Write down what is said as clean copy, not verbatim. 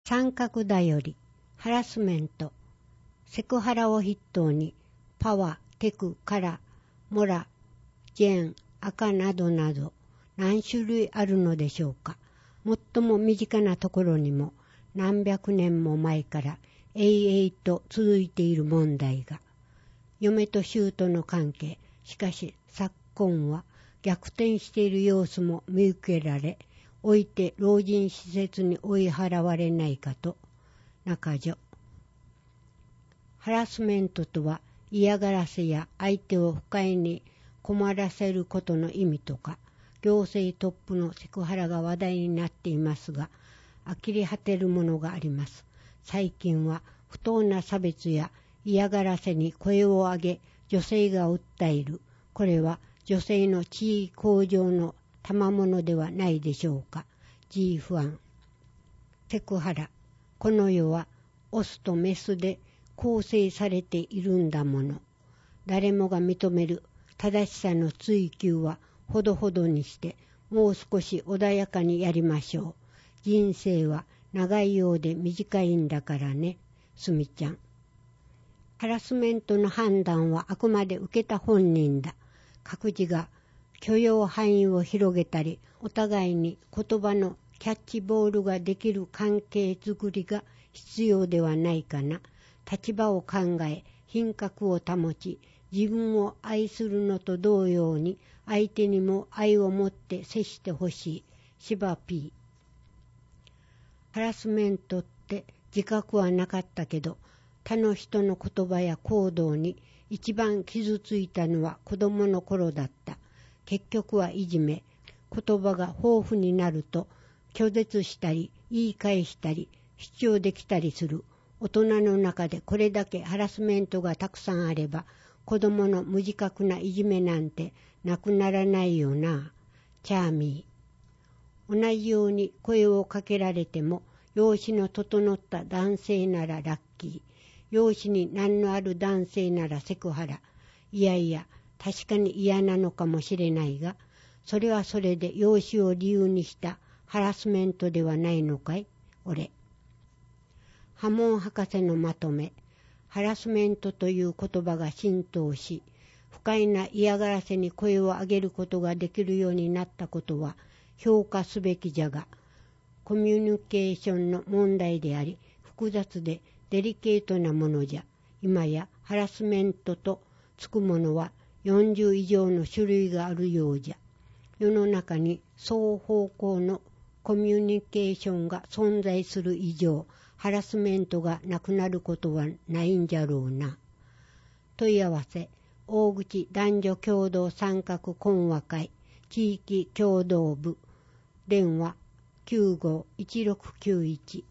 三角だより、ハラスメント、セクハラを筆頭に、パワ、テク、カラ、モラ、ジェーン、赤などなど、何種類あるのでしょうか。最も身近なところにも、何百年も前から永々と続いている問題が、嫁と姑の関係、しかし昨今は逆転している様子も見受けられ、おいて老人施設に追い払われないかと、中女。ハラスメントとは嫌がらせや相手を不快に困らせることの意味とか、行政トップのセクハラが話題になっていますが、呆れ果てるものがあります。最近は不当な差別や嫌がらせに声を上げ、女性が訴える。これは女性の地位向上の賜物ではないでしょうか。G 不安。セクハラ。この世はオスとメスで構成されているんだもの。誰もが認める正しさの追求はほどほどにして、もう少し穏やかにやりましょう。人生は長いようで短いんだからね、すみちゃん。ハラスメントの判断はあくまで受けた本人だ。各自が許容範囲を広げたり、お互いに言葉のキャッチボールができる関係づくりが必要ではないかな。立場を考え、品格を保ち、自分を愛するのと同様に、相手にも愛を持って接してほしい。芝 P。ハラスメントって自覚はなかったけど、他の人の言葉や行動に一番傷ついたのは子供の頃だった。結局はいじめ。言葉が豊富になると拒絶したり言い返したり主張できたりする。大人の中でこれだけハラスメントがたくさんあれば、子供の無自覚ないじめなんてなくならないよな。チャーミー。同じように声をかけられても、容姿の整った男性ならラッキー。容姿に難のある男性ならセクハラ。いやいや、確かに嫌なのかもしれないが、それはそれで容姿を理由にしたハラスメントではないのかい、俺。ハモン博士のまとめ。ハラスメントという言葉が浸透し、不快な嫌がらせに声を上げることができるようになったことは評価すべきじゃが、コミュニケーションの問題であり、複雑でデリケートなものじゃ。今やハラスメントとつくものは40以上の種類があるようじゃ。世の中に双方向のコミュニケーションが存在する以上、ハラスメントがなくなることはないんじゃろうな。問い合わせ、大口男女共同参画懇話会、地域共同部、電話951691